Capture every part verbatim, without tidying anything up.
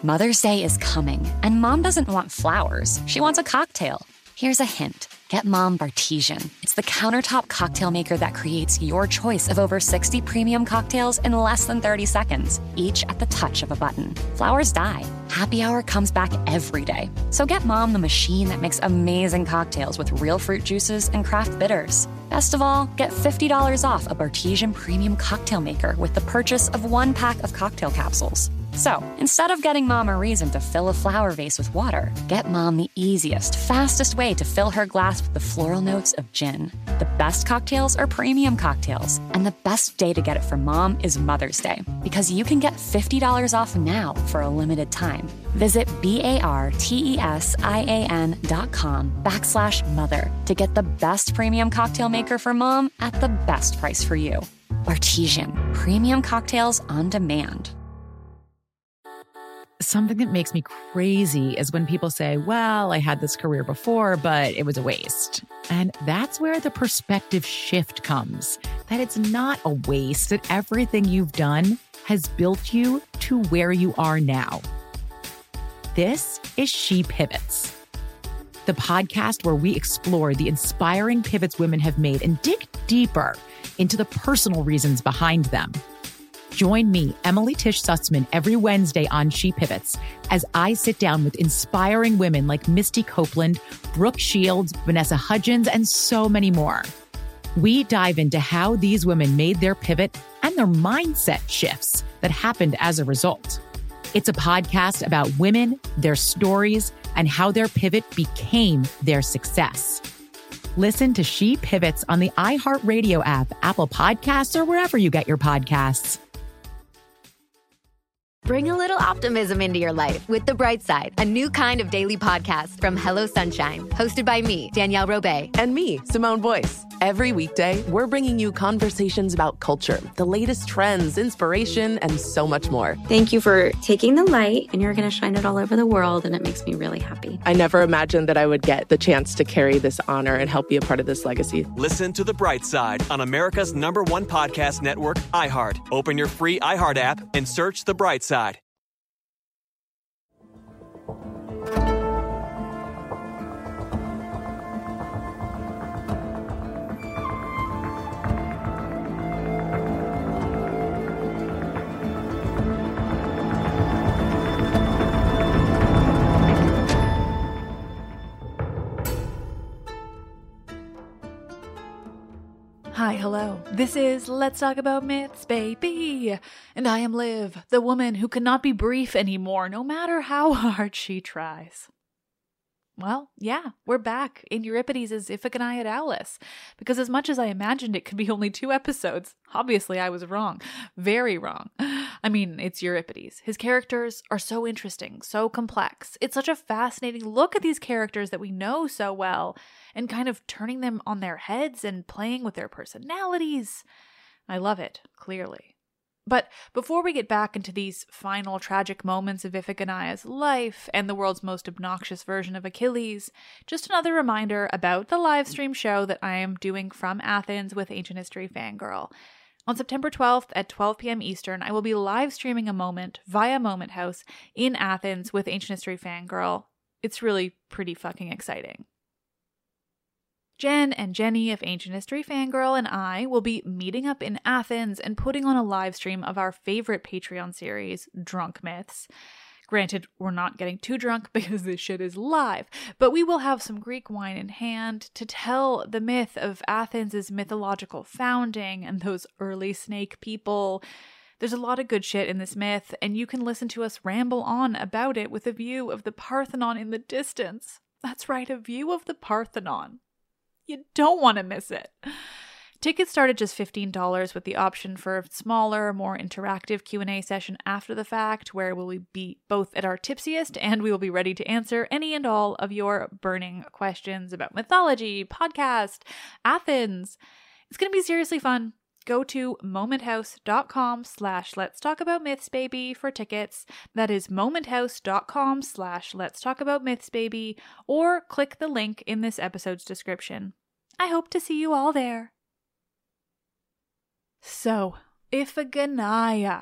Mother's Day is coming, and Mom doesn't want flowers. She wants a cocktail. Here's a hint. Get Mom Bartesian. It's the countertop cocktail maker that creates your choice of over sixty premium cocktails in less than thirty seconds, each at the touch of a button. Flowers die. Happy Hour comes back every day. So get Mom the machine that makes amazing cocktails with real fruit juices and craft bitters. Best of all, get fifty dollars off a Bartesian premium cocktail maker with the purchase of one pack of cocktail capsules. So, instead of getting Mom a reason to fill a flower vase with water, get Mom the easiest, fastest way to fill her glass with the floral notes of gin. The best cocktails are premium cocktails, and the best day to get it for Mom is Mother's Day, because you can get fifty dollars off now for a limited time. Visit B-A-R-T-E-S-I-A-N dot com backslash mother to get the best premium cocktail maker for Mom at the best price for you. Bartesian, premium cocktails on demand. Something that makes me crazy is when people say, well, I had this career before, but it was a waste. And that's where the perspective shift comes, that it's not a waste, that everything you've done has built you to where you are now. This is She Pivots, the podcast where we explore the inspiring pivots women have made and dig deeper into the personal reasons behind them. Join me, Emily Tish Sussman, every Wednesday on She Pivots as I sit down with inspiring women like Misty Copeland, Brooke Shields, Vanessa Hudgens, and so many more. We dive into how these women made their pivot and their mindset shifts that happened as a result. It's a podcast about women, their stories, and how their pivot became their success. Listen to She Pivots on the iHeartRadio app, Apple Podcasts, or wherever you get your podcasts. Bring a little optimism into your life with The Bright Side, a new kind of daily podcast from Hello Sunshine, hosted by me, Danielle Robay. And me, Simone Boyce. Every weekday, we're bringing you conversations about culture, the latest trends, inspiration, and so much more. Thank you for taking the light, and you're going to shine it all over the world, and it makes me really happy. I never imagined that I would get the chance to carry this honor and help be a part of this legacy. Listen to The Bright Side on America's number one podcast network, iHeart. Open your free iHeart app and search The Bright Side. Hi, hello. This is Let's Talk About Myths, baby. And I am Liv, the woman who cannot be brief anymore, no matter how hard she tries. Well, yeah, we're back in Euripides' Iphigenia Aulis, because as much as I imagined it could be only two episodes, obviously I was wrong. Very wrong. I mean, it's Euripides. His characters are so interesting, so complex. It's such a fascinating look at these characters that we know so well, and kind of turning them on their heads and playing with their personalities. I love it, clearly. But before we get back into these final tragic moments of Iphigenia's life and the world's most obnoxious version of Achilles, just another reminder about the live stream show that I am doing from Athens with Ancient History Fangirl. On September twelfth at twelve p.m. Eastern, I will be live streaming a moment via Moment House in Athens with Ancient History Fangirl. It's really pretty fucking exciting. Jen and Jenny of Ancient History Fangirl and I will be meeting up in Athens and putting on a live stream of our favorite Patreon series, Drunk Myths. Granted, we're not getting too drunk because this shit is live, but we will have some Greek wine in hand to tell the myth of Athens' mythological founding and those early snake people. There's a lot of good shit in this myth, and you can listen to us ramble on about it with a view of the Parthenon in the distance. That's right, a view of the Parthenon. You don't want to miss it. Tickets start at just fifteen dollars with the option for a smaller, more interactive Q and A session after the fact, where we'll be both at our tipsiest and we will be ready to answer any and all of your burning questions about mythology, podcast, Athens. It's going to be seriously fun. Go to momenthouse.com slash let's talk about myths baby for tickets. That is momenthouse.com slash let's talk about myths baby, or click the link in this episode's description. I hope to see you all there. So, Iphigenia.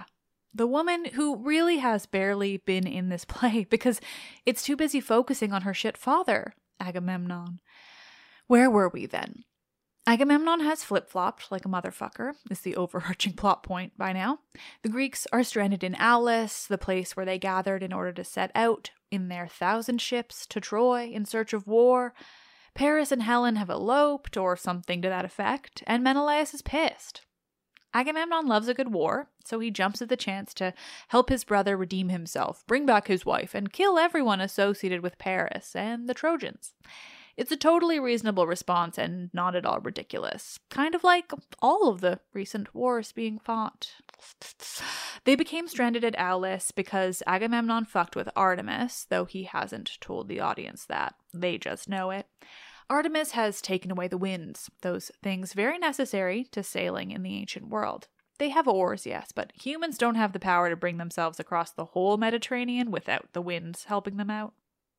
the woman who really has barely been in this play because it's too busy focusing on her shit father, Agamemnon. Where were we then? Agamemnon has flip-flopped like a motherfucker, is the overarching plot point by now. The Greeks are stranded in Aulis, the place where they gathered in order to set out in their thousand ships to Troy in search of war. Paris and Helen have eloped, or something to that effect, and Menelaus is pissed. Agamemnon loves a good war, so he jumps at the chance to help his brother redeem himself, bring back his wife, and kill everyone associated with Paris and the Trojans. It's a totally reasonable response and not at all ridiculous. Kind of like all of the recent wars being fought. They became stranded at Aulis because Agamemnon fucked with Artemis, though he hasn't told the audience that. They just know it. Artemis has taken away the winds, those things very necessary to sailing in the ancient world. They have oars, yes, but humans don't have the power to bring themselves across the whole Mediterranean without the winds helping them out.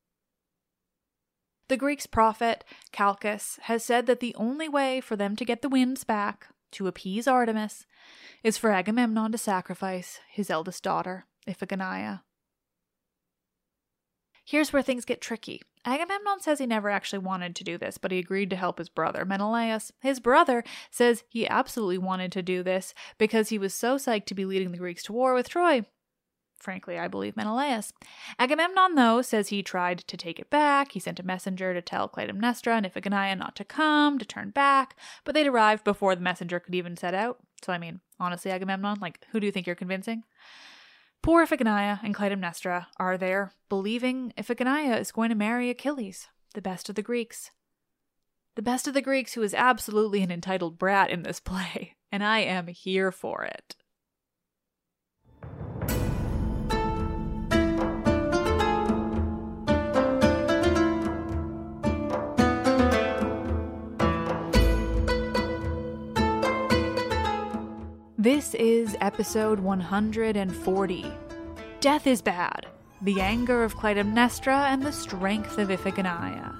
The Greeks' prophet, Calchas, has said that the only way for them to get the winds back, to appease Artemis, is for Agamemnon to sacrifice his eldest daughter, Iphigenia. Here's where things get tricky. Agamemnon says he never actually wanted to do this, but he agreed to help his brother, Menelaus. His brother says he absolutely wanted to do this because he was so psyched to be leading the Greeks to war with Troy. Frankly, I believe Menelaus. Agamemnon, though, says he tried to take it back. He sent a messenger to tell Clytemnestra and Iphigenia not to come, to turn back, but they'd arrived before the messenger could even set out. So, I mean, honestly, Agamemnon, like, who do you think you're convincing? Poor Iphigenia and Clytemnestra are there, believing Iphigenia is going to marry Achilles, the best of the Greeks. The best of the Greeks, who is absolutely an entitled brat in this play, and I am here for it. This is episode one hundred forty. Death is bad. The anger of Clytemnestra and the strength of Iphigenia.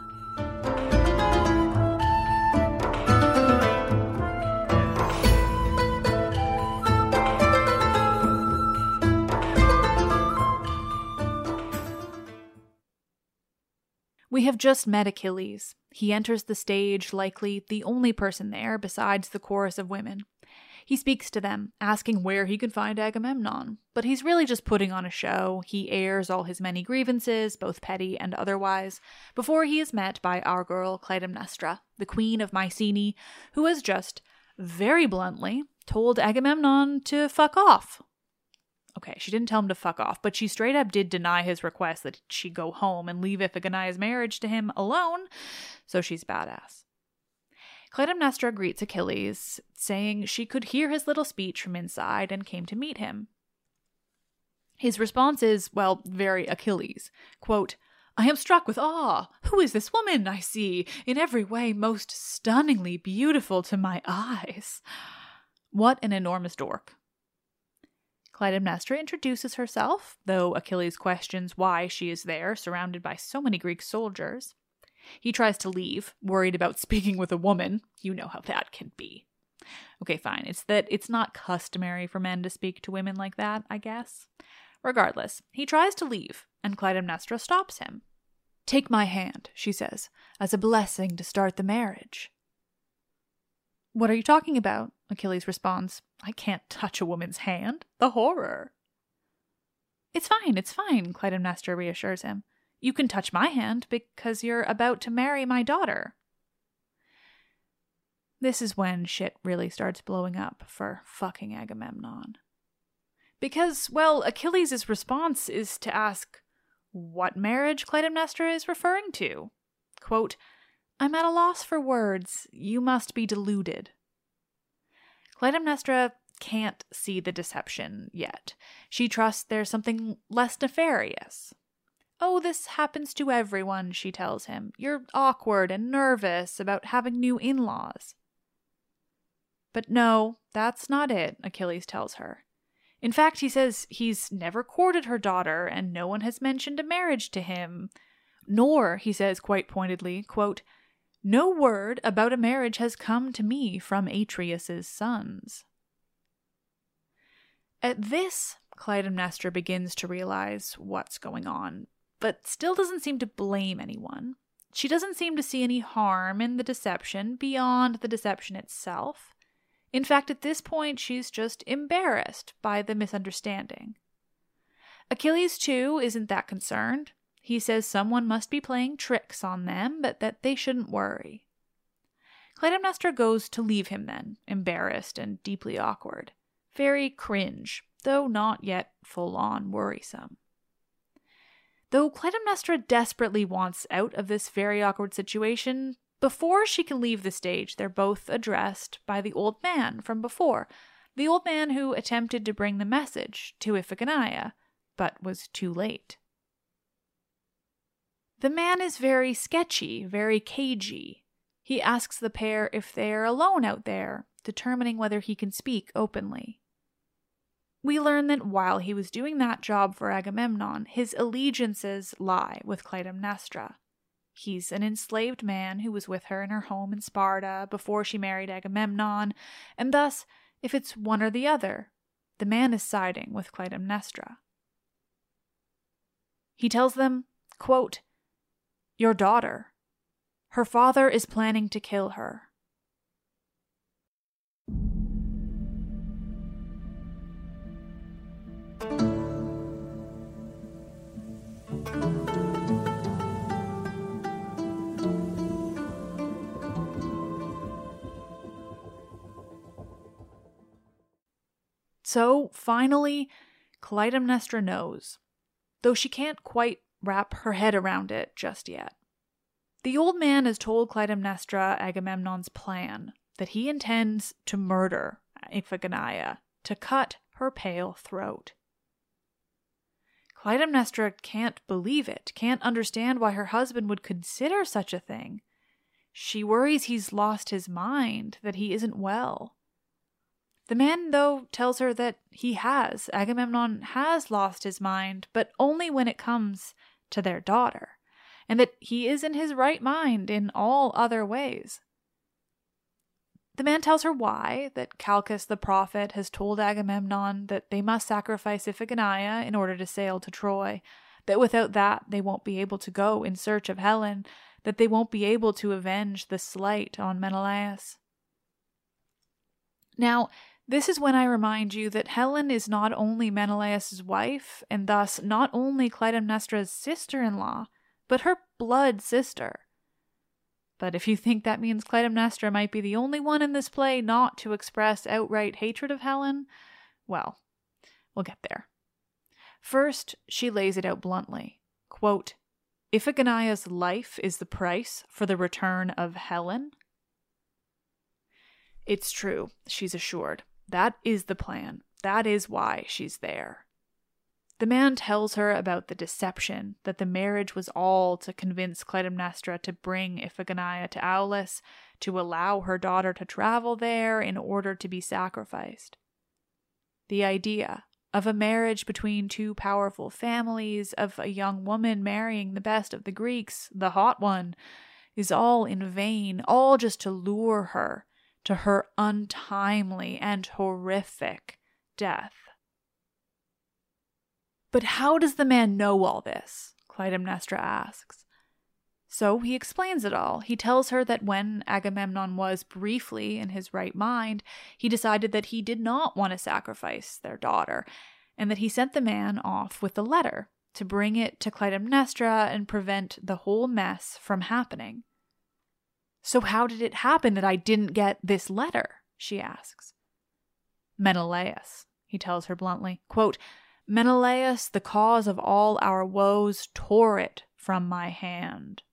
We have just met Achilles. He enters the stage, likely the only person there besides the chorus of women. He speaks to them, asking where he could find Agamemnon, but he's really just putting on a show. He airs all his many grievances, both petty and otherwise, before he is met by our girl Clytemnestra, the queen of Mycenae, who has just, very bluntly, told Agamemnon to fuck off. Okay, she didn't tell him to fuck off, but she straight up did deny his request that she go home and leave Iphigenia's marriage to him alone, so she's badass. Clytemnestra greets Achilles, saying she could hear his little speech from inside and came to meet him. His response is, well, very Achilles. Quote, "I am struck with awe. Who is this woman I see, in every way most stunningly beautiful to my eyes?" What an enormous dork. Clytemnestra introduces herself, though Achilles questions why she is there, surrounded by so many Greek soldiers. He tries to leave, worried about speaking with a woman. You know how that can be. Okay, fine. It's that it's not customary for men to speak to women like that, I guess. Regardless, he tries to leave, and Clytemnestra stops him. "Take my hand," she says, "as a blessing to start the marriage." "What are you talking about?" Achilles responds. "I can't touch a woman's hand. The horror." "It's fine, it's fine," Clytemnestra reassures him. "You can touch my hand because you're about to marry my daughter." This is when shit really starts blowing up for fucking Agamemnon. Because, well, Achilles' response is to ask what marriage Clytemnestra is referring to. Quote, "I'm at a loss for words. You must be deluded." Clytemnestra can't see the deception yet. She trusts there's something less nefarious. "Oh, this happens to everyone," she tells him. "You're awkward and nervous about having new in-laws." But no, that's not it, Achilles tells her. In fact, he says he's never courted her daughter and no one has mentioned a marriage to him. Nor, he says quite pointedly, quote, "No word about a marriage has come to me from Atreus' sons." At this, Clytemnestra begins to realize what's going on, but still doesn't seem to blame anyone. She doesn't seem to see any harm in the deception beyond the deception itself. In fact, at this point, she's just embarrassed by the misunderstanding. Achilles, too, isn't that concerned. He says someone must be playing tricks on them, but that they shouldn't worry. Clytemnestra goes to leave him then, embarrassed and deeply awkward. Very cringe, though not yet full-on worrisome. Though Clytemnestra desperately wants out of this very awkward situation, before she can leave the stage, they're both addressed by the old man from before, the old man who attempted to bring the message to Iphigenia, but was too late. The man is very sketchy, very cagey. He asks the pair if they're alone out there, determining whether he can speak openly. We learn that while he was doing that job for Agamemnon, his allegiances lie with Clytemnestra. He's an enslaved man who was with her in her home in Sparta before she married Agamemnon, and thus, if it's one or the other, the man is siding with Clytemnestra. He tells them, quote, "Your daughter. Her father is planning to kill her." So, finally, Clytemnestra knows, though she can't quite wrap her head around it just yet. The old man has told Clytemnestra Agamemnon's plan, that he intends to murder Iphigenia, to cut her pale throat. Clytemnestra can't believe it, can't understand why her husband would consider such a thing. She worries he's lost his mind, that he isn't well. The man, though, tells her that he has. Agamemnon has lost his mind, but only when it comes to their daughter, and that he is in his right mind in all other ways. The man tells her why, that Calchas the prophet has told Agamemnon that they must sacrifice Iphigenia in order to sail to Troy, that without that they won't be able to go in search of Helen, that they won't be able to avenge the slight on Menelaus. Now, this is when I remind you that Helen is not only Menelaus' wife, and thus not only Clytemnestra's sister-in-law, but her blood sister. But if you think that means Clytemnestra might be the only one in this play not to express outright hatred of Helen, well, we'll get there. First, she lays it out bluntly. Quote, "Iphigenia's life is the price for the return of Helen?" It's true, she's assured. That is the plan. That is why she's there. The man tells her about the deception, that the marriage was all to convince Clytemnestra to bring Iphigenia to Aulis, to allow her daughter to travel there in order to be sacrificed. The idea of a marriage between two powerful families, of a young woman marrying the best of the Greeks, the hot one, is all in vain, all just to lure her to her untimely and horrific death. But how does the man know all this? Clytemnestra asks. So he explains it all. He tells her that when Agamemnon was briefly in his right mind, he decided that he did not want to sacrifice their daughter, and that he sent the man off with a letter to bring it to Clytemnestra and prevent the whole mess from happening. "So how did it happen that I didn't get this letter?" she asks. "Menelaus," he tells her bluntly. Quote, "Menelaus, the cause of all our woes, tore it from my hand."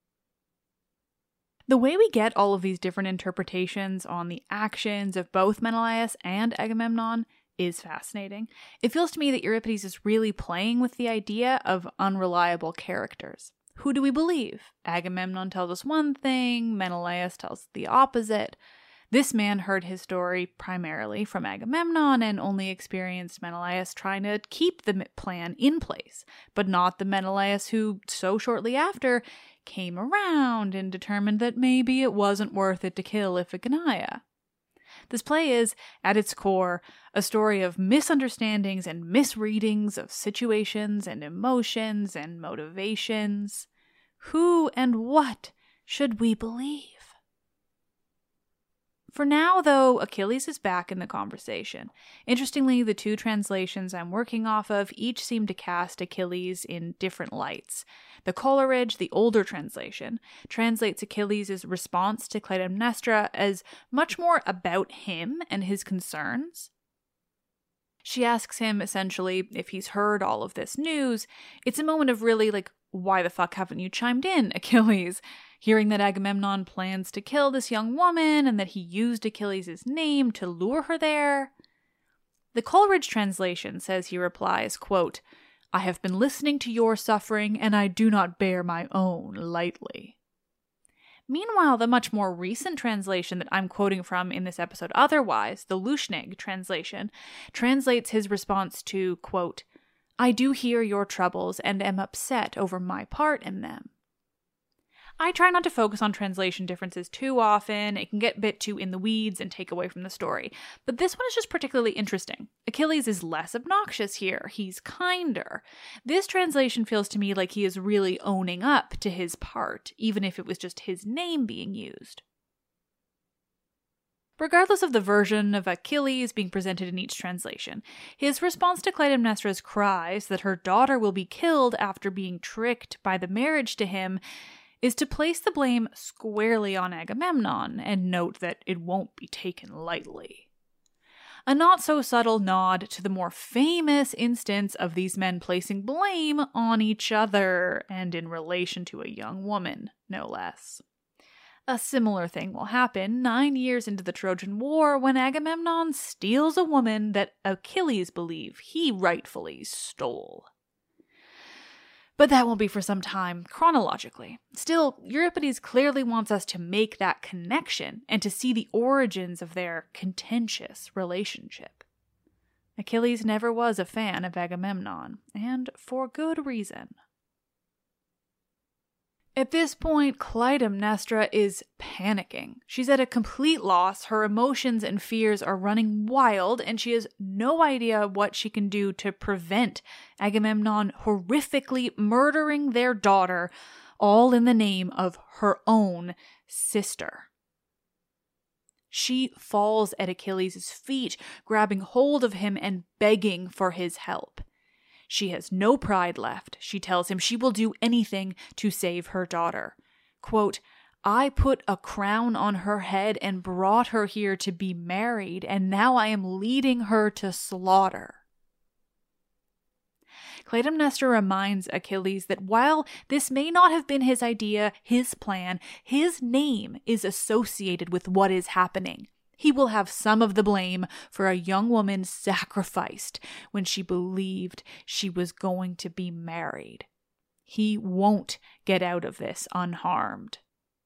The way we get all of these different interpretations on the actions of both Menelaus and Agamemnon is fascinating. It feels to me that Euripides is really playing with the idea of unreliable characters. Who do we believe? Agamemnon tells us one thing, Menelaus tells the opposite. This man heard his story primarily from Agamemnon and only experienced Menelaus trying to keep the plan in place, but not the Menelaus who, so shortly after, came around and determined that maybe it wasn't worth it to kill Iphigenia. This play is, at its core, a story of misunderstandings and misreadings of situations and emotions and motivations. Who and what should we believe? For now, though, Achilles is back in the conversation. Interestingly, the two translations I'm working off of each seem to cast Achilles in different lights. The Coleridge, the older translation, translates Achilles' response to Clytemnestra as much more about him and his concerns. She asks him, essentially, if he's heard all of this news. It's a moment of really, like, why the fuck haven't you chimed in, Achilles? Hearing that Agamemnon plans to kill this young woman and that he used Achilles' name to lure her there. The Coleridge translation says he replies, quote, "I have been listening to your suffering, and I do not bear my own lightly." Meanwhile, the much more recent translation that I'm quoting from in this episode otherwise, the Luschnig translation, translates his response to, quote, "I do hear your troubles and am upset over my part in them." I try not to focus on translation differences too often. It can get a bit too in the weeds and take away from the story. But this one is just particularly interesting. Achilles is less obnoxious here. He's kinder. This translation feels to me like he is really owning up to his part, even if it was just his name being used. Regardless of the version of Achilles being presented in each translation, his response to Clytemnestra's cries that her daughter will be killed after being tricked by the marriage to him is to place the blame squarely on Agamemnon and note that it won't be taken lightly. A not-so-subtle nod to the more famous instance of these men placing blame on each other and in relation to a young woman, no less. A similar thing will happen nine years into the Trojan War when Agamemnon steals a woman that Achilles believes he rightfully stole. But that won't be for some time, chronologically. Still, Euripides clearly wants us to make that connection and to see the origins of their contentious relationship. Achilles never was a fan of Agamemnon, and for good reason. At this point, Clytemnestra is panicking. She's at a complete loss, her emotions and fears are running wild, and she has no idea what she can do to prevent Agamemnon horrifically murdering their daughter, all in the name of her own sister. She falls at Achilles' feet, grabbing hold of him and begging for his help. She has no pride left. She tells him she will do anything to save her daughter. Quote, "I put a crown on her head and brought her here to be married, and now I am leading her to slaughter." Clytemnestra reminds Achilles that while this may not have been his idea, his plan, his name is associated with what is happening. He will have some of the blame for a young woman sacrificed when she believed she was going to be married. He won't get out of this unharmed.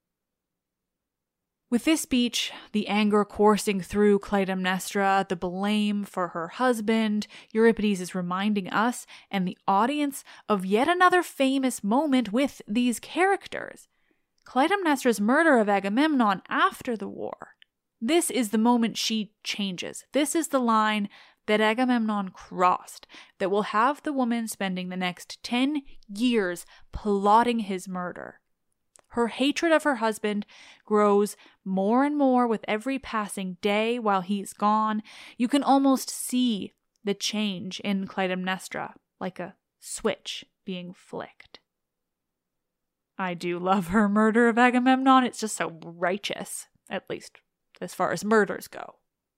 With this speech, the anger coursing through Clytemnestra, the blame for her husband, Euripides is reminding us and the audience of yet another famous moment with these characters. Clytemnestra's murder of Agamemnon after the war. This is the moment she changes. This is the line that Agamemnon crossed that will have the woman spending the next ten years plotting his murder. Her hatred of her husband grows more and more with every passing day while he's gone. You can almost see the change in Clytemnestra, like a switch being flicked. I do love her murder of Agamemnon. It's just so righteous, at least as far as murders go.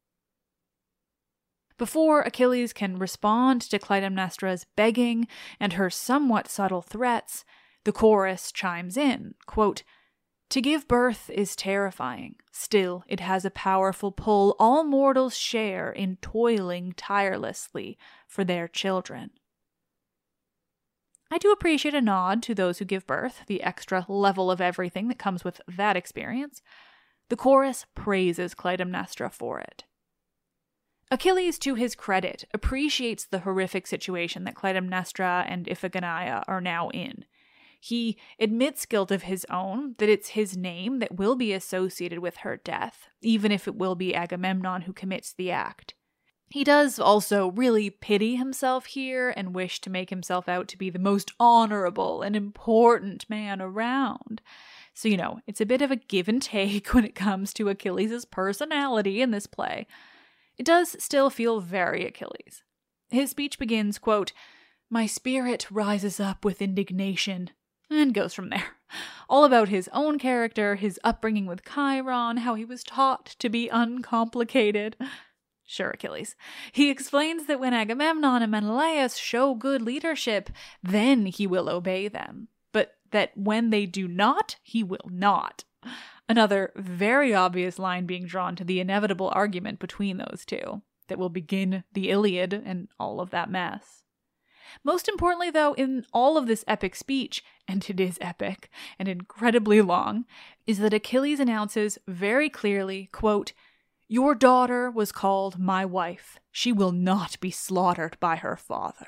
Before Achilles can respond to Clytemnestra's begging and her somewhat subtle threats, the chorus chimes in, quote, "To give birth is terrifying. Still, it has a powerful pull all mortals share in toiling tirelessly for their children." I do appreciate a nod to those who give birth, the extra level of everything that comes with that experience. The chorus praises Clytemnestra for it. Achilles, to his credit, appreciates the horrific situation that Clytemnestra and Iphigenia are now in. He admits guilt of his own, that it's his name that will be associated with her death, even if it will be Agamemnon who commits the act. He does also really pity himself here and wish to make himself out to be the most honorable and important man around. So, you know, it's a bit of a give and take when it comes to Achilles' personality in this play. It does still feel very Achilles. His speech begins, quote, "My spirit rises up with indignation," and goes from there. All about his own character, his upbringing with Chiron, how he was taught to be uncomplicated. Sure, Achilles. He explains that when Agamemnon and Menelaus show good leadership, then he will obey them. But that when they do not, he will not. Another very obvious line being drawn to the inevitable argument between those two that will begin the Iliad and all of that mess. Most importantly, though, in all of this epic speech, and it is epic and incredibly long, is that Achilles announces very clearly, quote, "Your daughter was called my wife. She will not be slaughtered by her father."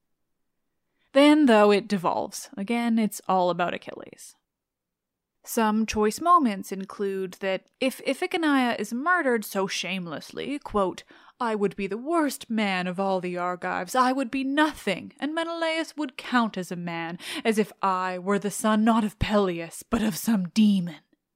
Then, though, it devolves. Again, it's all about Achilles. Some choice moments include that if Iphigenia is murdered so shamelessly, quote, "I would be the worst man of all the Argives. I would be nothing, and Menelaus would count as a man, as if I were the son not of Peleus, but of some demon."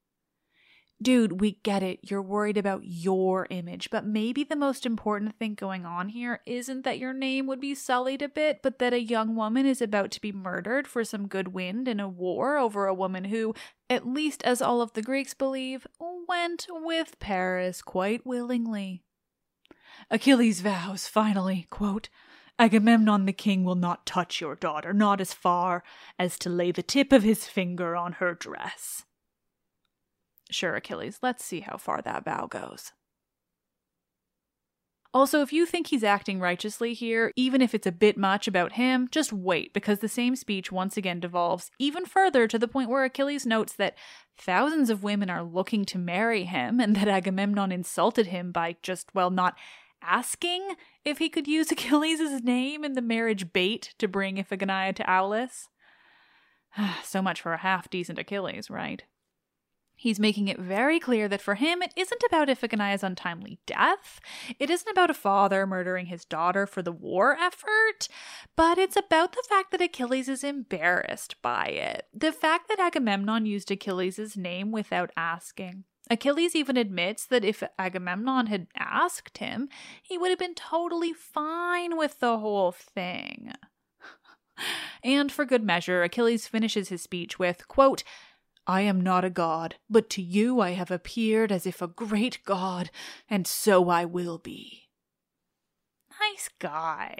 Dude, we get it. You're worried about your image, but maybe the most important thing going on here isn't that your name would be sullied a bit, but that a young woman is about to be murdered for some good wind in a war over a woman who, at least as all of the Greeks believe, went with Paris quite willingly. Achilles vows, finally, quote, "Agamemnon the king will not touch your daughter, not as far as to lay the tip of his finger on her dress." Sure, Achilles, let's see how far that vow goes. Also, if you think he's acting righteously here, even if it's a bit much about him, just wait, because the same speech once again devolves even further to the point where Achilles notes that thousands of women are looking to marry him and that Agamemnon insulted him by just, well, not asking if he could use Achilles' name in the marriage bait to bring Iphigenia to Aulis. So much for a half-decent Achilles, right? He's making it very clear that for him, it isn't about Iphigenia's untimely death. It isn't about a father murdering his daughter for the war effort, but it's about the fact that Achilles is embarrassed by it. The fact that Agamemnon used Achilles' name without asking. Achilles even admits that if Agamemnon had asked him, he would have been totally fine with the whole thing. And for good measure, Achilles finishes his speech with, quote, "I am not a god, but to you I have appeared as if a great god, and so I will be." Nice guy.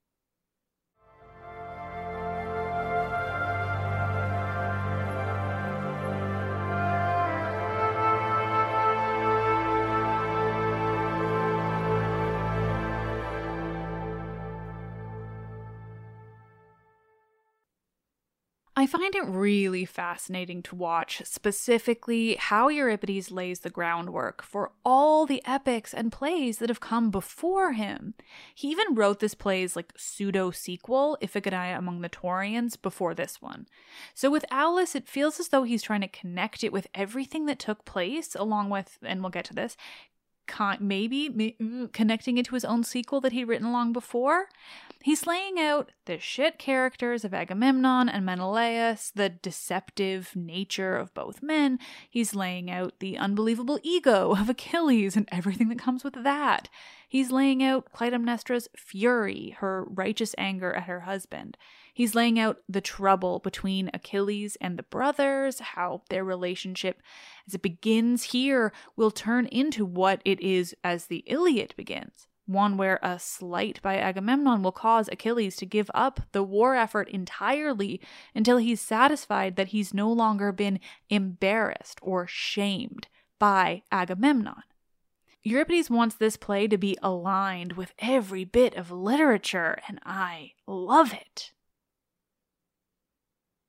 I find it really fascinating to watch specifically how Euripides lays the groundwork for all the epics and plays that have come before him. He even wrote this play's like pseudo-sequel, Iphigenia Among the Taurians, before this one. So with Aulis, it feels as though he's trying to connect it with everything that took place, along with, and we'll get to this, maybe, maybe connecting it to his own sequel that he'd written long before. He's laying out the shit characters of Agamemnon and Menelaus, the deceptive nature of both men. He's laying out the unbelievable ego of Achilles and everything that comes with that. He's laying out Clytemnestra's fury, her righteous anger at her husband. He's laying out the trouble between Achilles and the brothers, how their relationship, as it begins here, will turn into what it is as the Iliad begins. One where a slight by Agamemnon will cause Achilles to give up the war effort entirely until he's satisfied that he's no longer been embarrassed or shamed by Agamemnon. Euripides wants this play to be aligned with every bit of literature, and I love it.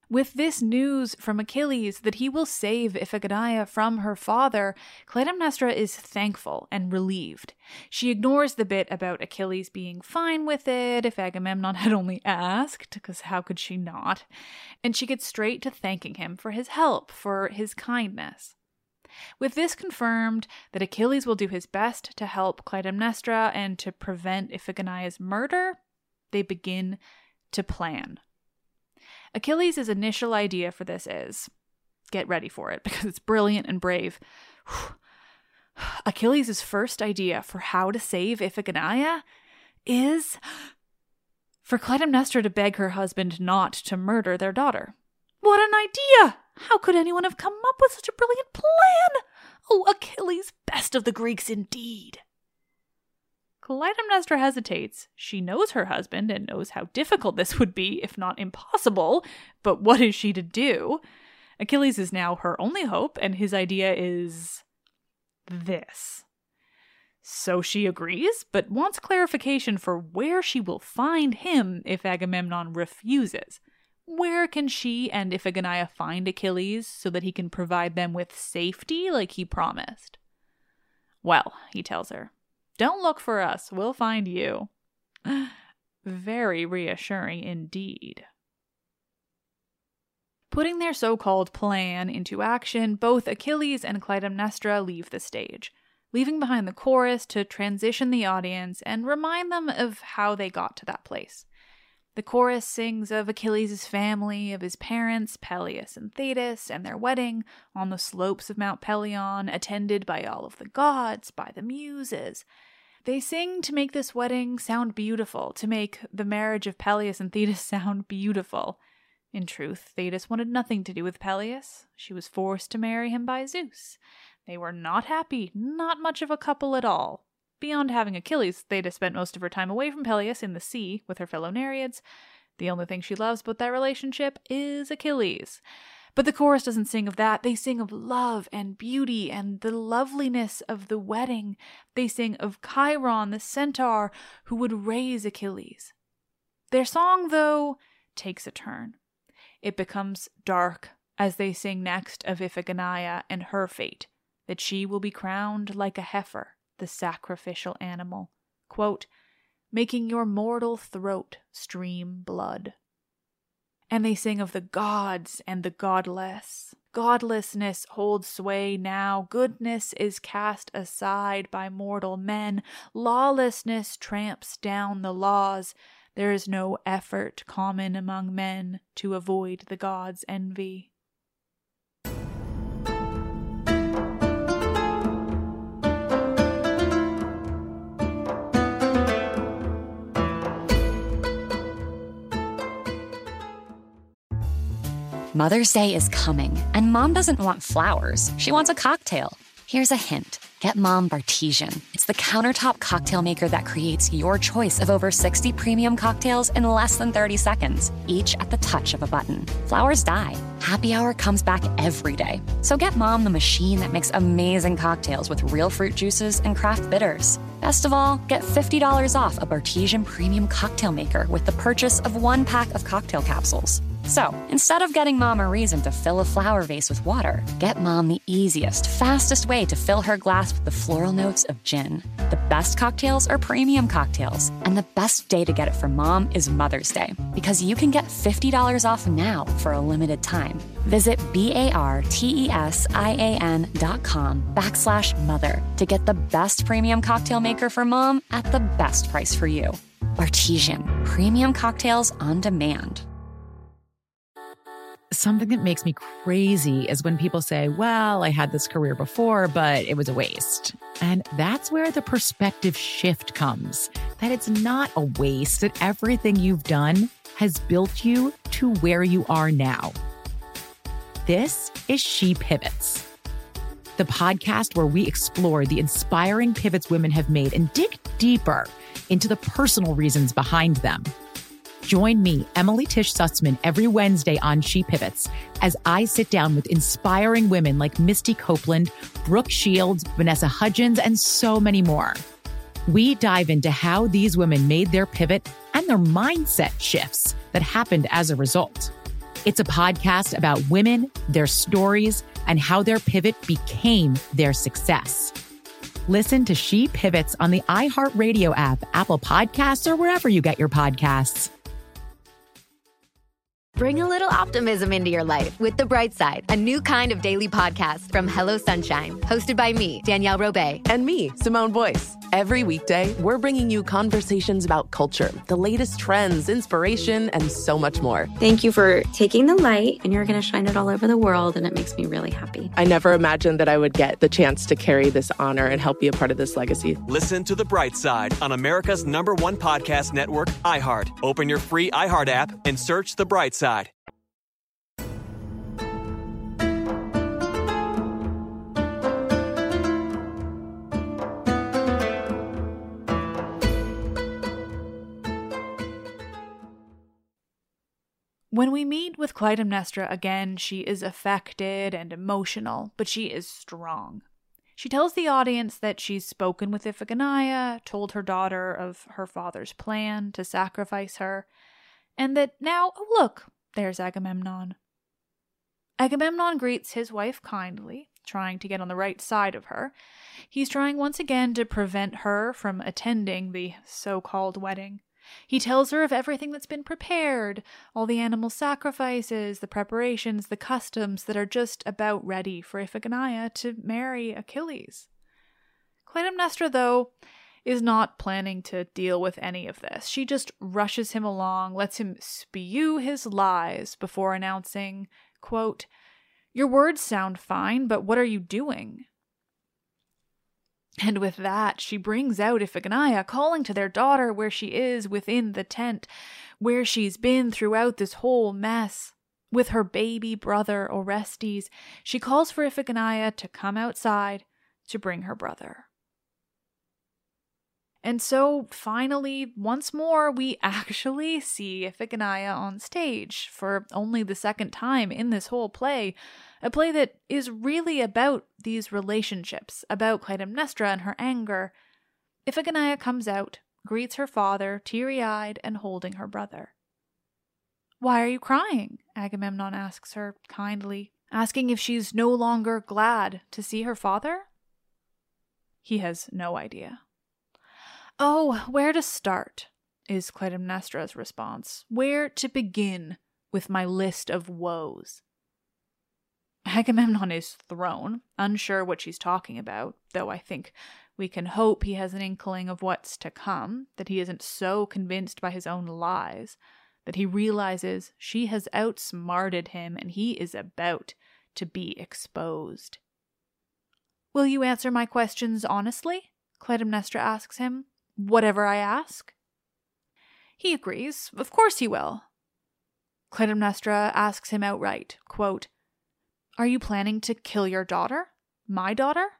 With this news from Achilles that he will save Iphigenia from her father, Clytemnestra is thankful and relieved. She ignores the bit about Achilles being fine with it if Agamemnon had only asked, because how could she not? And she gets straight to thanking him for his help, for his kindness. With this confirmed that Achilles will do his best to help Clytemnestra and to prevent Iphigenia's murder, they begin to plan. Achilles' initial idea for this is, get ready for it because it's brilliant and brave. Achilles' first idea for how to save Iphigenia is for Clytemnestra to beg her husband not to murder their daughter. What an idea! How could anyone have come up with such a brilliant plan? Oh, Achilles, best of the Greeks indeed. Clytemnestra hesitates. She knows her husband and knows how difficult this would be, if not impossible, but what is she to do? Achilles is now her only hope, and his idea is this. So she agrees, but wants clarification for where she will find him if Agamemnon refuses. Where can she and Iphigenia find Achilles so that he can provide them with safety like he promised? Well, he tells her, don't look for us, we'll find you. Very reassuring indeed. Putting their so-called plan into action, both Achilles and Clytemnestra leave the stage, leaving behind the chorus to transition the audience and remind them of how they got to that place. The chorus sings of Achilles' family, of his parents, Peleus and Thetis, and their wedding on the slopes of Mount Pelion, attended by all of the gods, by the muses. They sing to make this wedding sound beautiful, to make the marriage of Peleus and Thetis sound beautiful. In truth, Thetis wanted nothing to do with Peleus. She was forced to marry him by Zeus. They were not happy, not much of a couple at all. Beyond having Achilles, Thetis spent most of her time away from Peleus in the sea with her fellow Nereids. The only thing she loves about that relationship is Achilles. But the chorus doesn't sing of that. They sing of love and beauty and the loveliness of the wedding. They sing of Chiron, the centaur, who would raise Achilles. Their song, though, takes a turn. It becomes dark as they sing next of Iphigenia and her fate, that she will be crowned like a heifer, the sacrificial animal, quote, making your mortal throat stream blood. And they sing of the gods and the godless. Godlessness holds sway now. Goodness is cast aside by mortal men. Lawlessness tramps down the laws. There is no effort common among men to avoid the gods' envy. Mother's Day is coming, and Mom doesn't want flowers. She wants a cocktail. Here's a hint. Get Mom Bartesian. It's the countertop cocktail maker that creates your choice of over sixty premium cocktails in less than thirty seconds, each at the touch of a button. Flowers die. Happy Hour comes back every day. So get Mom the machine that makes amazing cocktails with real fruit juices and craft bitters. Best of all, get fifty dollars off a Bartesian premium cocktail maker with the purchase of one pack of cocktail capsules. So, instead of getting Mom a reason to fill a flower vase with water, get Mom the easiest, fastest way to fill her glass with the floral notes of gin. The best cocktails are premium cocktails, and the best day to get it for Mom is Mother's Day, because you can get fifty dollars off now for a limited time. Visit B-A-R-T-E-S-I-A-N dot com backslash mother to get the best premium cocktail maker for Mom at the best price for you. Bartesian, premium cocktails on demand. Something that makes me crazy is when people say, well, I had this career before, but it was a waste. And that's where the perspective shift comes, that it's not a waste, that everything you've done has built you to where you are now. This is She Pivots, the podcast where we explore the inspiring pivots women have made and dig deeper into the personal reasons behind them. Join me, Emily Tish Sussman, every Wednesday on She Pivots as I sit down with inspiring women like Misty Copeland, Brooke Shields, Vanessa Hudgens, and so many more. We dive into how these women made their pivot and their mindset shifts that happened as a result. It's a podcast about women, their stories, and how their pivot became their success. Listen to She Pivots on the iHeartRadio app, Apple Podcasts, or wherever you get your podcasts. Bring a little optimism into your life with The Bright Side, a new kind of daily podcast from Hello Sunshine, hosted by me, Danielle Robay. And me, Simone Boyce. Every weekday, we're bringing you conversations about culture, the latest trends, inspiration, and so much more. Thank you for taking the light, and you're going to shine it all over the world, and it makes me really happy. I never imagined that I would get the chance to carry this honor and help be a part of this legacy. Listen to The Bright Side on America's number one podcast network, iHeart. Open your free iHeart app and search The Bright Side. When we meet with Clytemnestra again, she is affected and emotional, but she is strong. She tells the audience that she's spoken with Iphigenia, told her daughter of her father's plan to sacrifice her, and that now, oh look, there's Agamemnon. Agamemnon greets his wife kindly, trying to get on the right side of her. He's trying once again to prevent her from attending the so-called wedding. He tells her of everything that's been prepared, all the animal sacrifices, the preparations, the customs that are just about ready for Iphigenia to marry Achilles. Clytemnestra, though, is not planning to deal with any of this. She just rushes him along, lets him spew his lies before announcing, quote, "Your words sound fine, but what are you doing?" And with that, she brings out Iphigenia, calling to their daughter where she is within the tent, where she's been throughout this whole mess. With her baby brother, Orestes, she calls for Iphigenia to come outside to bring her brother. And so, finally, once more, we actually see Iphigenia on stage for only the second time in this whole play, a play that is really about these relationships, about Clytemnestra and her anger. Iphigenia comes out, greets her father, teary-eyed and holding her brother. "Why are you crying?" Agamemnon asks her kindly, asking if she's no longer glad to see her father. He has no idea. "Oh, where to start?" is Clytemnestra's response. "Where to begin with my list of woes?" Agamemnon is thrown, unsure what she's talking about, though I think we can hope he has an inkling of what's to come, that he isn't so convinced by his own lies, that he realizes she has outsmarted him and he is about to be exposed. "Will you answer my questions honestly?" Clytemnestra asks him. "Whatever I ask?" He agrees. Of course he will. Clytemnestra asks him outright, quote, "Are you planning to kill your daughter? My daughter?"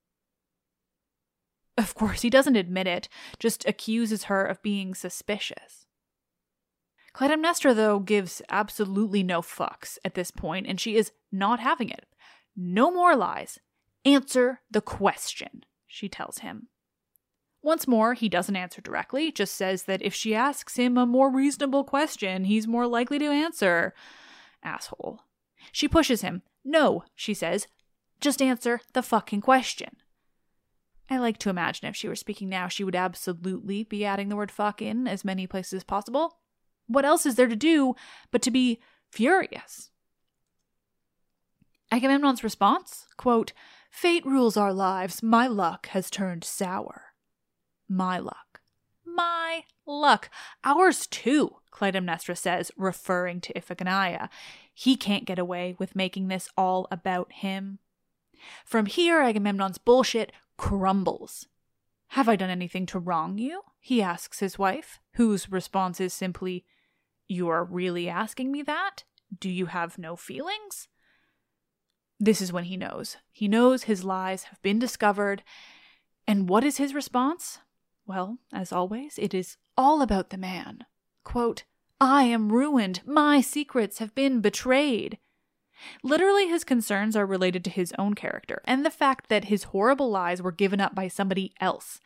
Of course, he doesn't admit it, just accuses her of being suspicious. Clytemnestra, though, gives absolutely no fucks at this point, and she is not having it. "No more lies. Answer the question," she tells him. Once more, he doesn't answer directly, just says that if she asks him a more reasonable question, he's more likely to answer. Asshole. She pushes him. "No," she says, "just answer the fucking question." I like to imagine if she were speaking now, she would absolutely be adding the word fuck in as many places as possible. What else is there to do but to be furious? Agamemnon's response, quote, "Fate rules our lives. My luck has turned sour." My luck. My luck. Ours too, Clytemnestra says, referring to Iphigenia. He can't get away with making this all about him. From here, Agamemnon's bullshit crumbles. "Have I done anything to wrong you?" he asks his wife, whose response is simply, "You are really asking me that? Do you have no feelings?" This is when he knows. He knows his lies have been discovered. And what is his response? Well, as always, it is all about the man. Quote, "I am ruined. My secrets have been betrayed." Literally, his concerns are related to his own character and the fact that his horrible lies were given up by somebody else.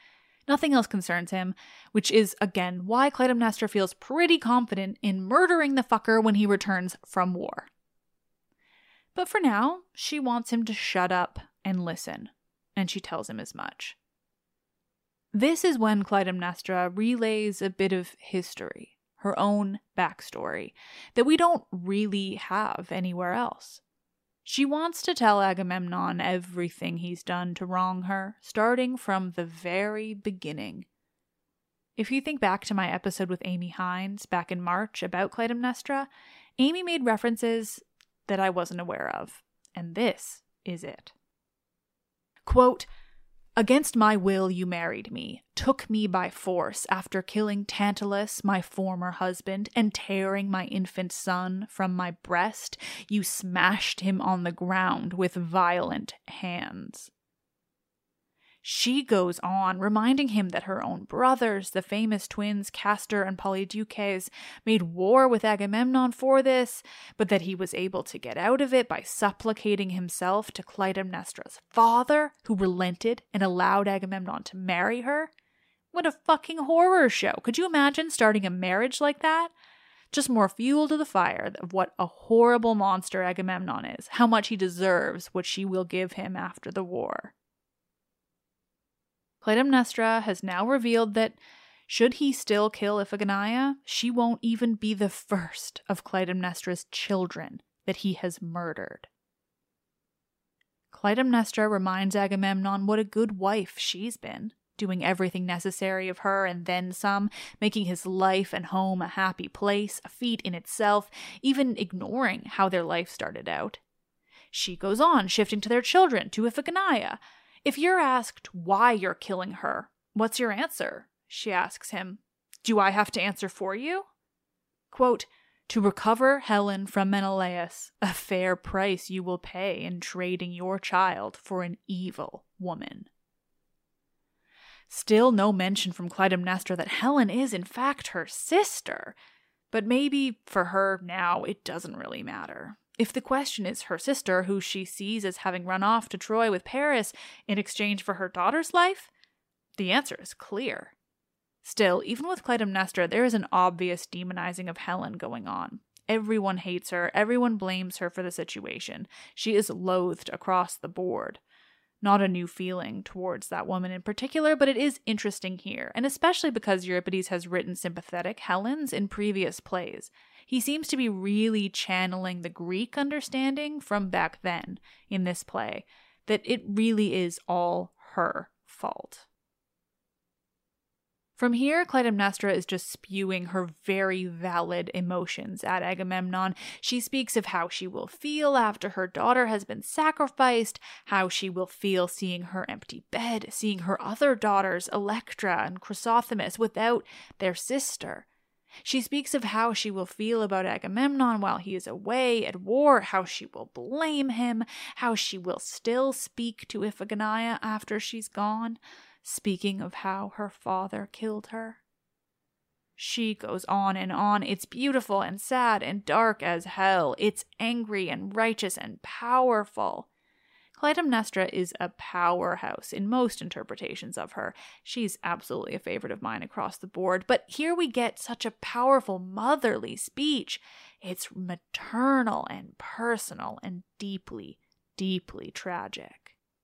Nothing else concerns him, which is, again, why Clytemnestra feels pretty confident in murdering the fucker when he returns from war. But for now, she wants him to shut up and listen, and she tells him as much. This is when Clytemnestra relays a bit of history, her own backstory, that we don't really have anywhere else. She wants to tell Agamemnon everything he's done to wrong her, starting from the very beginning. If you think back to my episode with Amy Hines back in March about Clytemnestra, Amy made references that I wasn't aware of, and this is it. Quote, "Against my will you married me, took me by force after killing Tantalus, my former husband, and tearing my infant son from my breast. You smashed him on the ground with violent hands." She goes on, reminding him that her own brothers, the famous twins Castor and Polydeuces, made war with Agamemnon for this, but that he was able to get out of it by supplicating himself to Clytemnestra's father, who relented and allowed Agamemnon to marry her. What a fucking horror show. Could you imagine starting a marriage like that? Just more fuel to the fire of what a horrible monster Agamemnon is, how much he deserves what she will give him after the war. Clytemnestra has now revealed that, should he still kill Iphigenia, she won't even be the first of Clytemnestra's children that he has murdered. Clytemnestra reminds Agamemnon what a good wife she's been, doing everything necessary of her and then some, making his life and home a happy place, a feat in itself, even ignoring how their life started out. She goes on, shifting to their children, to Iphigenia. If you're asked why you're killing her, what's your answer? She asks him. Do I have to answer for you? Quote, "To recover Helen from Menelaus, a fair price you will pay in trading your child for an evil woman." Still no mention from Clytemnestra that Helen is in fact her sister, but maybe for her now it doesn't really matter. If the question is her sister, who she sees as having run off to Troy with Paris in exchange for her daughter's life, the answer is clear. Still, even with Clytemnestra, there is an obvious demonizing of Helen going on. Everyone hates her, everyone blames her for the situation. She is loathed across the board. Not a new feeling towards that woman in particular, but it is interesting here, and especially because Euripides has written sympathetic Helens in previous plays. He seems to be really channeling the Greek understanding from back then in this play, that it really is all her fault. From here, Clytemnestra is just spewing her very valid emotions at Agamemnon. She speaks of how she will feel after her daughter has been sacrificed, how she will feel seeing her empty bed, seeing her other daughters, Electra and Chrysothemis, without their sister. She speaks of how she will feel about Agamemnon while he is away at war, how she will blame him, how she will still speak to Iphigenia after she's gone, speaking of how her father killed her. She goes on and on. It's beautiful and sad and dark as hell. It's angry and righteous and powerful. Clytemnestra is a powerhouse in most interpretations of her. She's absolutely a favorite of mine across the board. But here we get such a powerful motherly speech. It's maternal and personal and deeply, deeply tragic.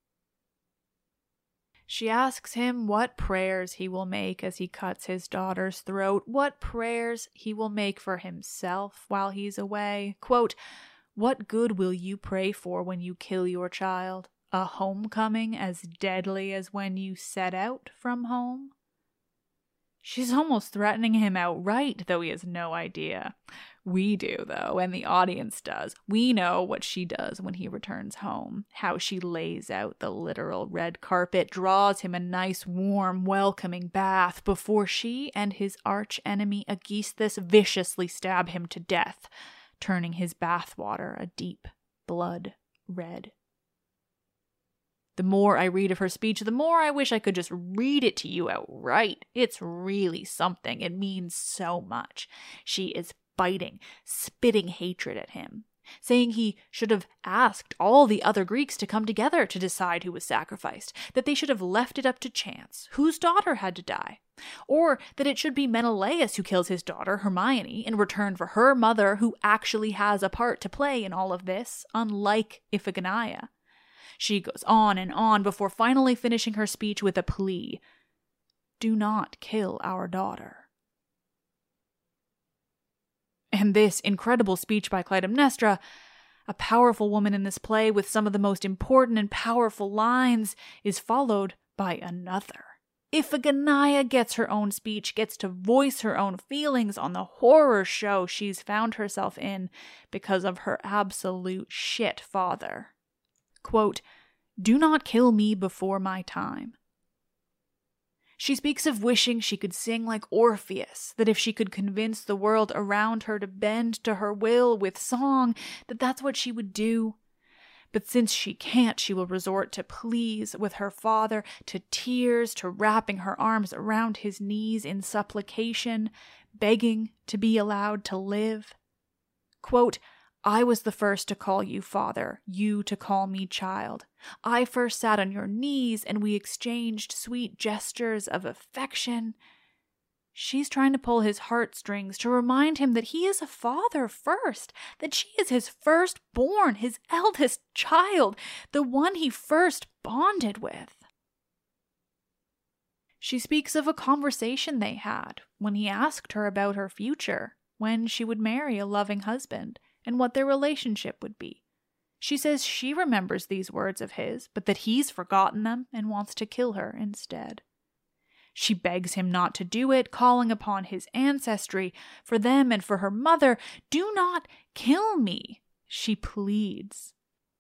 She asks him what prayers he will make as he cuts his daughter's throat, what prayers he will make for himself while he's away. Quote, "What good will you pray for when you kill your child? A homecoming as deadly as when you set out from home?" She's almost threatening him outright, though he has no idea. We do, though, and the audience does. We know what she does when he returns home, how she lays out the literal red carpet, draws him a nice, warm, welcoming bath before she and his arch-enemy Aegisthus viciously stab him to death, turning his bathwater a deep blood red. The more I read of her speech, the more I wish I could just read it to you outright. It's really something. It means so much. She is biting, spitting hatred at him. saying he should have asked all the other Greeks to come together to decide who was sacrificed, that they should have left it up to chance whose daughter had to die, or that it should be Menelaus who kills his daughter, Hermione, in return for her mother, who actually has a part to play in all of this, unlike Iphigenia. She goes on and on before finally finishing her speech with a plea. Do not kill our daughter. And this incredible speech by Clytemnestra, a powerful woman in this play with some of the most important and powerful lines, is followed by another. Iphigenia gets her own speech, gets to voice her own feelings on the horror show she's found herself in because of her absolute shit father. Quote, do not kill me before my time. She speaks of wishing she could sing like Orpheus, that if she could convince the world around her to bend to her will with song, that that's what she would do. But since she can't, she will resort to pleas with her father, to tears, to wrapping her arms around his knees in supplication, begging to be allowed to live. Quote, I was the first to call you father, you to call me child. I first sat on your knees and we exchanged sweet gestures of affection. She's trying to pull his heartstrings to remind him that he is a father first, that she is his firstborn, his eldest child, the one he first bonded with. She speaks of a conversation they had when he asked her about her future, when she would marry a loving husband, and what their relationship would be. She says she remembers these words of his, but that he's forgotten them and wants to kill her instead. She begs him not to do it, calling upon his ancestry for them and for her mother. Do not kill me, she pleads.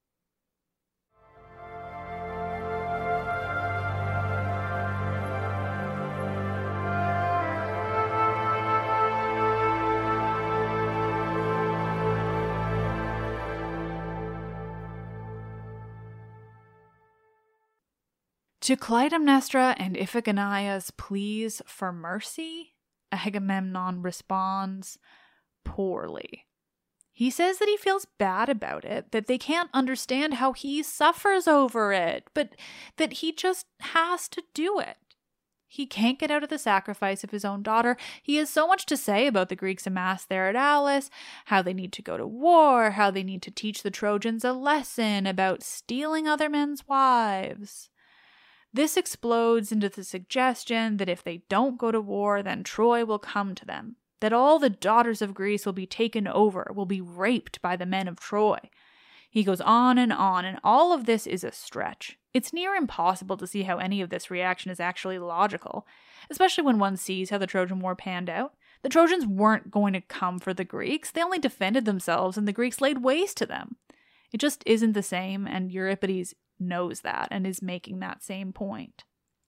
To Clytemnestra and Iphigenia's pleas for mercy, Agamemnon responds poorly. He says that he feels bad about it, that they can't understand how he suffers over it, but that he just has to do it. He can't get out of the sacrifice of his own daughter. He has so much to say about the Greeks amassed there at Aulis, how they need to go to war, how they need to teach the Trojans a lesson about stealing other men's wives. This explodes into the suggestion that if they don't go to war, then Troy will come to them, that all the daughters of Greece will be taken over, will be raped by the men of Troy. He goes on and on, and all of this is a stretch. It's near impossible to see how any of this reaction is actually logical, especially when one sees how the Trojan War panned out. The Trojans weren't going to come for the Greeks. They only defended themselves, and the Greeks laid waste to them. It just isn't the same, and Euripides knows that and is making that same point.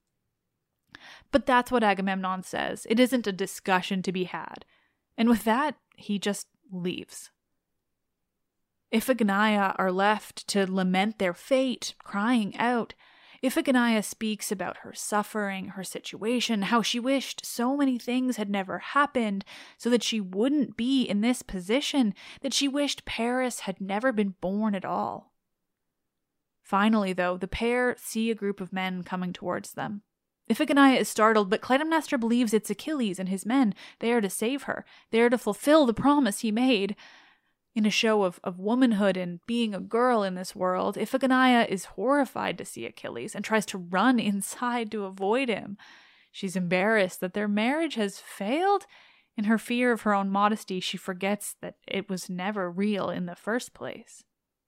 But that's what Agamemnon says. It isn't a discussion to be had. And with that, he just leaves. Iphigenia are left to lament their fate, crying out. Iphigenia speaks about her suffering, her situation, how she wished so many things had never happened so that she wouldn't be in this position, that she wished Paris had never been born at all. Finally, though, the pair see a group of men coming towards them. Iphigenia is startled, but Clytemnestra believes it's Achilles and his men. They are to save her. They are to fulfill the promise he made. In a show of, of womanhood and being a girl in this world, Iphigenia is horrified to see Achilles and tries to run inside to avoid him. She's embarrassed that their marriage has failed. In her fear of her own modesty, she forgets that it was never real in the first place.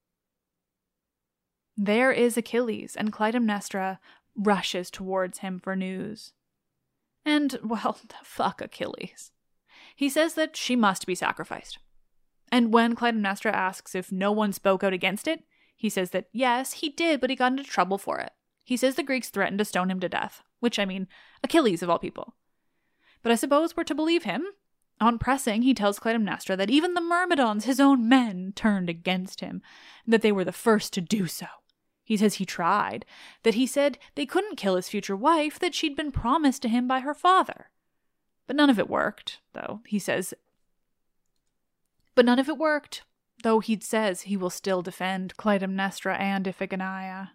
There is Achilles, and Clytemnestra rushes towards him for news. And, well, fuck Achilles. He says that she must be sacrificed. And when Clytemnestra asks if no one spoke out against it, he says that yes, he did, but he got into trouble for it. He says the Greeks threatened to stone him to death, which, I mean, Achilles of all people. But I suppose we're to believe him. On pressing, he tells Clytemnestra that even the Myrmidons, his own men, turned against him, and that they were the first to do so. He says he tried, that he said they couldn't kill his future wife, that she'd been promised to him by her father. But none of it worked, though, he says. But none of it worked. though he says he will still defend Clytemnestra and Iphigenia.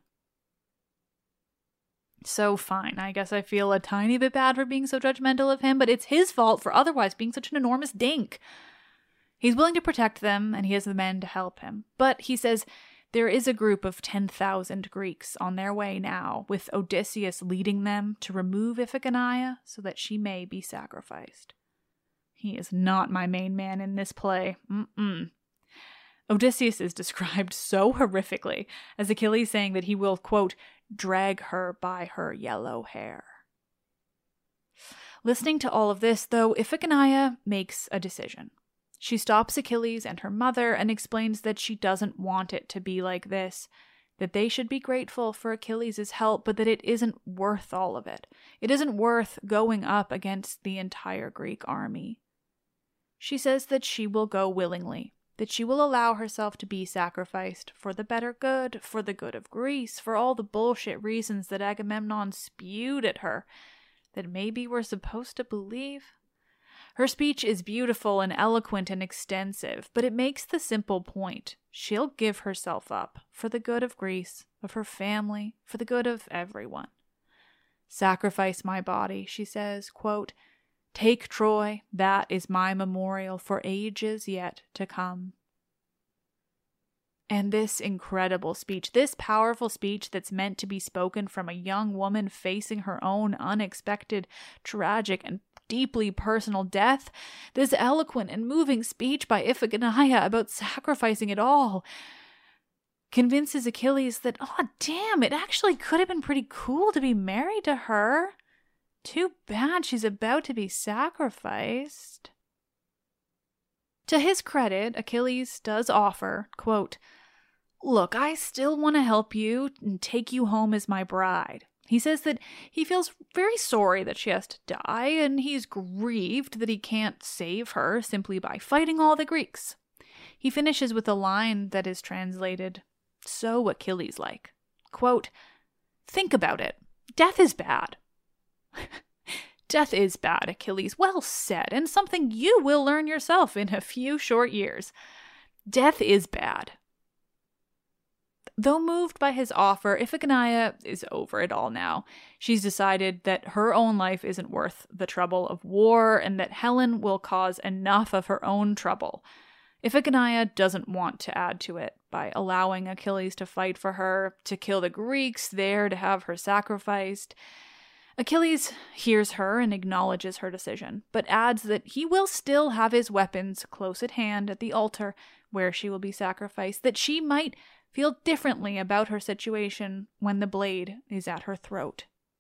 So fine, I guess I feel a tiny bit bad for being so judgmental of him, but it's his fault for otherwise being such an enormous dink. He's willing to protect them, and he has the men to help him. But he says there is a group of ten thousand Greeks on their way now, with Odysseus leading them to remove Iphigenia so that she may be sacrificed. He is not my main man in this play. Mm-mm. Odysseus is described so horrifically, as Achilles saying that he will, quote, drag her by her yellow hair. Listening to all of this, though, Iphigenia makes a decision. She stops Achilles and her mother and explains that she doesn't want it to be like this, that they should be grateful for Achilles' help, but that it isn't worth all of it. It isn't worth going up against the entire Greek army. She says that she will go willingly, that she will allow herself to be sacrificed for the better good, for the good of Greece, for all the bullshit reasons that Agamemnon spewed at her, that maybe we're supposed to believe. Her speech is beautiful and eloquent and extensive, but it makes the simple point. She'll give herself up for the good of Greece, of her family, for the good of everyone. Sacrifice my body, she says, quote, take Troy, that is my memorial for ages yet to come. And this incredible speech, this powerful speech that's meant to be spoken from a young woman facing her own unexpected, tragic, and deeply personal death, this eloquent and moving speech by Iphigenia about sacrificing it all, convinces Achilles that, oh damn, it actually could have been pretty cool to be married to her. Too bad she's about to be sacrificed. To his credit, Achilles does offer, quote, look, I still want to help you and take you home as my bride. He says that he feels very sorry that she has to die, and he's grieved that he can't save her simply by fighting all the Greeks. He finishes with a line that is translated so Achilles-like. Quote, think about it. Death is bad. Death is bad, Achilles. Well said, and something you will learn yourself in a few short years. Death is bad. Though moved by his offer, Iphigenia is over it all now. She's decided that her own life isn't worth the trouble of war, and that Helen will cause enough of her own trouble. Iphigenia doesn't want to add to it by allowing Achilles to fight for her, to kill the Greeks there, to have her sacrificed. Achilles hears her and acknowledges her decision, but adds that he will still have his weapons close at hand at the altar where she will be sacrificed, that she might feel differently about her situation when the blade is at her throat.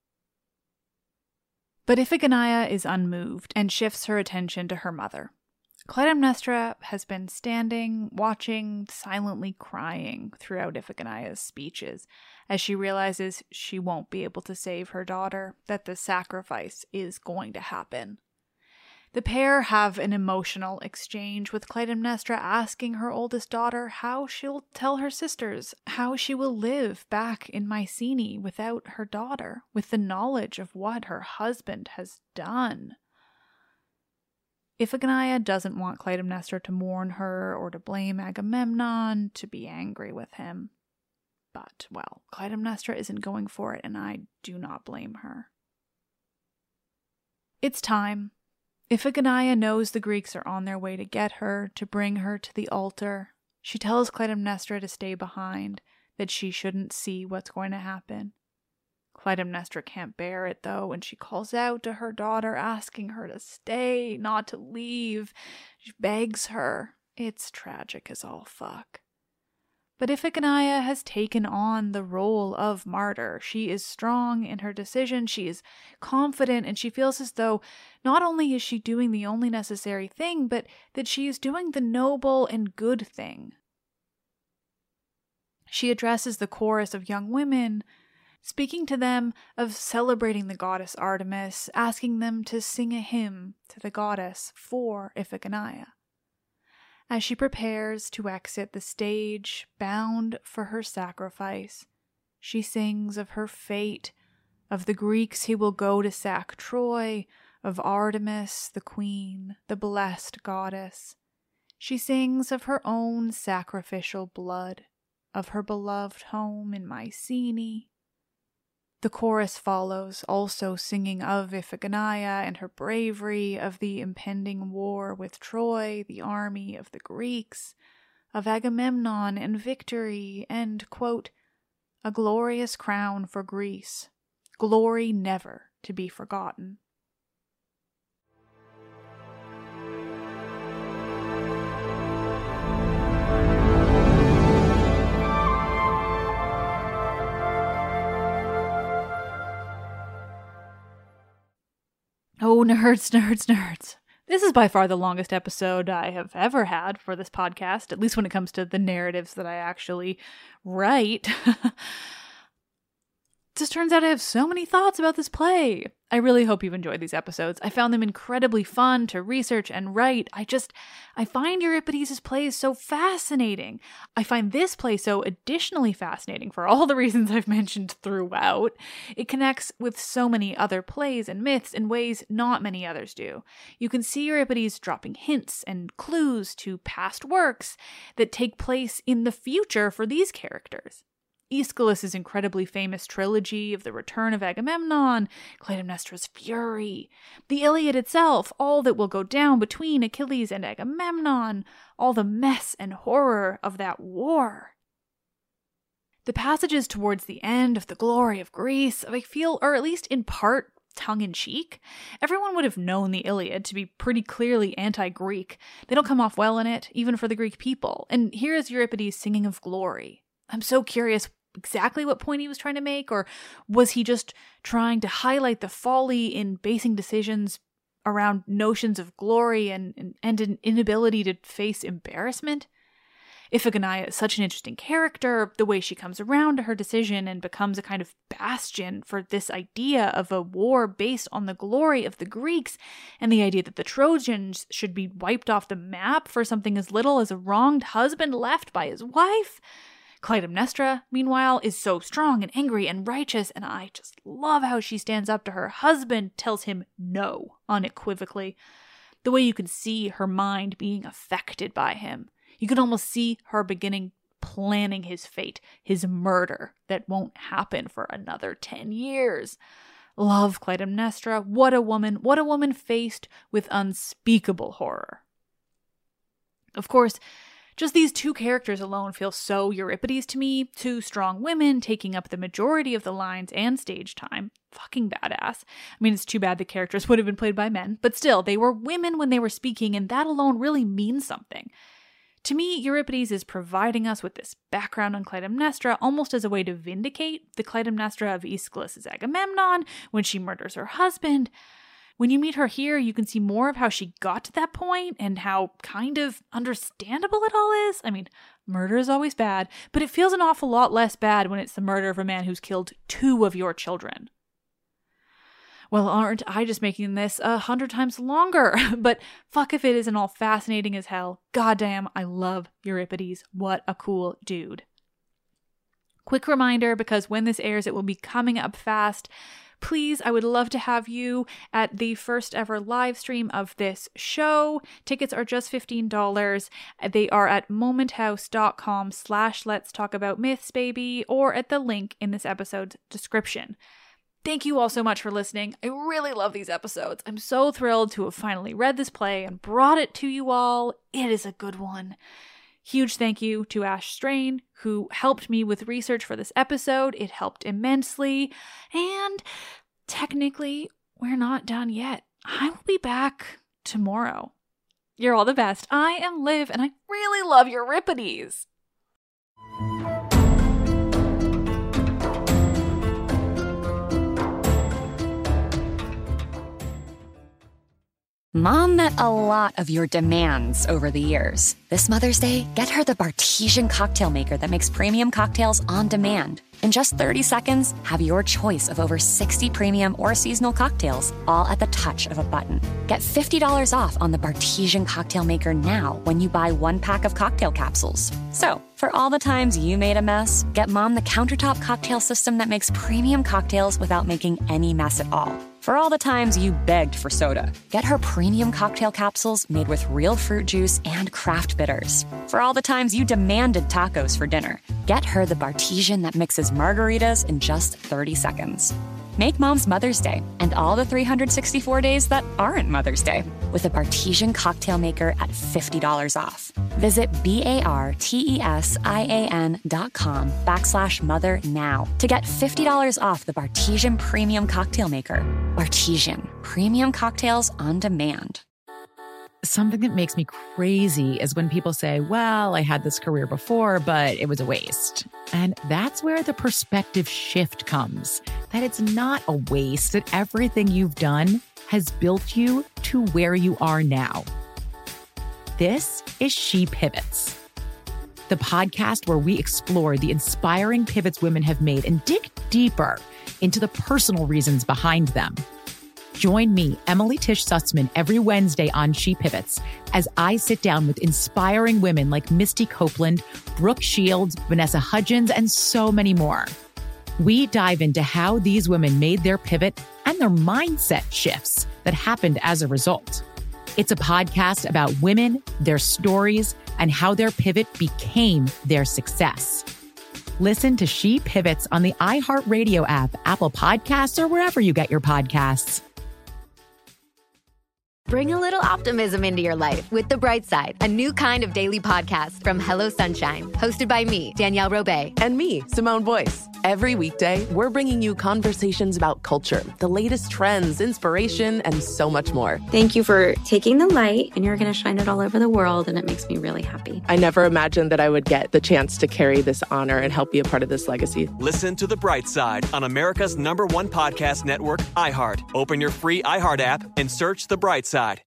But Iphigenia is unmoved and shifts her attention to her mother. Clytemnestra has been standing, watching, silently crying throughout Iphigenia's speeches as she realizes she won't be able to save her daughter, that the sacrifice is going to happen. The pair have an emotional exchange, with Clytemnestra asking her oldest daughter how she'll tell her sisters, how she will live back in Mycenae without her daughter, with the knowledge of what her husband has done. Iphigenia doesn't want Clytemnestra to mourn her or to blame Agamemnon, to be angry with him. But, well, Clytemnestra isn't going for it, and I do not blame her. It's time. Iphigenia knows the Greeks are on their way to get her, to bring her to the altar. She tells Clytemnestra to stay behind, that she shouldn't see what's going to happen. Clytemnestra can't bear it, though, and she calls out to her daughter, asking her to stay, not to leave. She begs her. It's tragic as all fuck. But Iphigenia has taken on the role of martyr. She is strong in her decision, she is confident, and she feels as though not only is she doing the only necessary thing, but that she is doing the noble and good thing. She addresses the chorus of young women, speaking to them of celebrating the goddess Artemis, asking them to sing a hymn to the goddess for Iphigenia. As she prepares to exit the stage, bound for her sacrifice, she sings of her fate, of the Greeks who will go to sack Troy, of Artemis, the queen, the blessed goddess. She sings of her own sacrificial blood, of her beloved home in Mycenae. The chorus follows, also singing of Iphigenia and her bravery, of the impending war with Troy, the army of the Greeks, of Agamemnon and victory, and, quote, a glorious crown for Greece, glory never to be forgotten. Oh, nerds, nerds, nerds. This is by far the longest episode I have ever had for this podcast, at least when it comes to the narratives that I actually write. Just turns out I have so many thoughts about this play. I really hope you've enjoyed these episodes. I found them incredibly fun to research and write. I just, I find Euripides' plays so fascinating. I find this play so additionally fascinating for all the reasons I've mentioned throughout. It connects with so many other plays and myths in ways not many others do. You can see Euripides dropping hints and clues to past works that take place in the future for these characters. Aeschylus' incredibly famous trilogy of the return of Agamemnon, Clytemnestra's fury, the Iliad itself, all that will go down between Achilles and Agamemnon, all the mess and horror of that war. The passages towards the end of the glory of Greece, I feel, are at least in part tongue-in-cheek. Everyone would have known the Iliad to be pretty clearly anti-Greek. They don't come off well in it, even for the Greek people. And here is Euripides singing of glory. I'm so curious exactly what point he was trying to make, or was he just trying to highlight the folly in basing decisions around notions of glory and, and, and an inability to face embarrassment? Iphigenia is such an interesting character, the way she comes around to her decision and becomes a kind of bastion for this idea of a war based on the glory of the Greeks, and the idea that the Trojans should be wiped off the map for something as little as a wronged husband left by his wife. Clytemnestra, meanwhile, is so strong and angry and righteous, and I just love how she stands up to her husband, tells him no unequivocally. The way you can see her mind being affected by him. You can almost see her beginning planning his fate, his murder that won't happen for another ten years. Love Clytemnestra. What a woman. What a woman faced with unspeakable horror. Of course, just these two characters alone feel so Euripides to me. Two strong women taking up the majority of the lines and stage time. Fucking badass. I mean, it's too bad the characters would have been played by men, but still, they were women when they were speaking, and that alone really means something. To me, Euripides is providing us with this background on Clytemnestra almost as a way to vindicate the Clytemnestra of Aeschylus' Agamemnon when she murders her husband. When you meet her here, you can see more of how she got to that point and how kind of understandable it all is. I mean, murder is always bad, but it feels an awful lot less bad when it's the murder of a man who's killed two of your children. Well, aren't I just making this a hundred times longer? But fuck if it isn't all fascinating as hell. Goddamn, I love Euripides. What a cool dude. Quick reminder, because when this airs, it will be coming up fast. Please, I would love to have you at the first ever live stream of this show. Tickets are just fifteen dollars. They are at momenthouse.com slash let's talk about myths, baby, or at the link in this episode's description. Thank you all so much for listening. I really love these episodes. I'm so thrilled to have finally read this play and brought it to you all. It is a good one. Huge thank you to Ash Strain, who helped me with research for this episode. It helped immensely. And technically, we're not done yet. I will be back tomorrow. You're all the best. I am Liv, and I really love Euripides. Mom met a lot of your demands over the years. This Mother's Day, get her the Bartesian cocktail maker that makes premium cocktails on demand. In just thirty seconds, have your choice of over sixty premium or seasonal cocktails, all at the touch of a button. Get fifty dollars off on the Bartesian cocktail maker now when you buy one pack of cocktail capsules. So, for all the times you made a mess, get Mom the countertop cocktail system that makes premium cocktails without making any mess at all. For all the times you begged for soda, get her premium cocktail capsules made with real fruit juice and craft bitters. For all the times you demanded tacos for dinner, get her the Bartesian that mixes margaritas in just thirty seconds. Make Mom's Mother's Day and all the three hundred sixty-four days that aren't Mother's Day with a Bartesian cocktail maker at fifty dollars off. Visit B-A-R-T-E-S-I-A-N dot com backslash mother now to get fifty dollars off the Bartesian Premium Cocktail Maker. Bartesian, premium cocktails on demand. Something that makes me crazy is when people say, well, I had this career before, but it was a waste. And that's where the perspective shift comes, that it's not a waste, that everything you've done has built you to where you are now. This is She Pivots, the podcast where we explore the inspiring pivots women have made and dig deeper into the personal reasons behind them. Join me, Emily Tish Sussman, every Wednesday on She Pivots as I sit down with inspiring women like Misty Copeland, Brooke Shields, Vanessa Hudgens, and so many more. We dive into how these women made their pivot and their mindset shifts that happened as a result. It's a podcast about women, their stories, and how their pivot became their success. Listen to She Pivots on the iHeartRadio app, Apple Podcasts, or wherever you get your podcasts. Bring a little optimism into your life with The Bright Side, a new kind of daily podcast from Hello Sunshine, hosted by me, Danielle Robay. And me, Simone Boyce. Every weekday, we're bringing you conversations about culture, the latest trends, inspiration, and so much more. Thank you for taking the light, and you're going to shine it all over the world, and it makes me really happy. I never imagined that I would get the chance to carry this honor and help be a part of this legacy. Listen to The Bright Side on America's number one podcast network, iHeart. Open your free iHeart app and search The Bright Side.